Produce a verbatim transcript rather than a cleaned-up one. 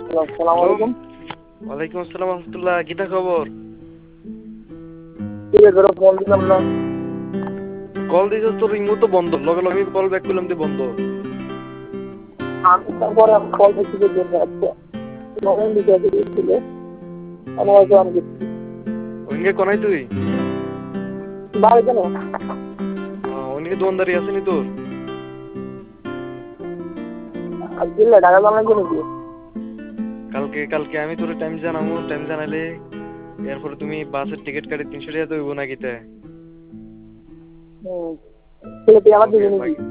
আসসালামু আলাইকুম। ওয়ালাইকুম আসসালাম রহমতুল্লাহ, কিতা খবর? কিরে তোরা ফোন দিলাম না? কল দিছিস তো রিং তো বন্ধ, লগে লগে কল ব্যাক করলাম দি বন্ধ। আমি তারপরে আমি কল করছি যে জন্য আচ্ছা মোবাইল দিতে দিয়েছিল আমি হয়তো আমি গেছি ওইঙ্গে কোনাই তুই? বাড়িতে না ওইঙ্গে দোকানদারি আছে নি তোর? আর দিলে টাকা জানার জন্য কি কালকে কালকে আমি তোর টাইম জানাবো, টাইম জানাইলে এরপরে তুমি বাসের টিকিট কাটি তিনশো টাকা তো হইব না কিতা? হুম ছেলে তুই আমার দিবি নাকি?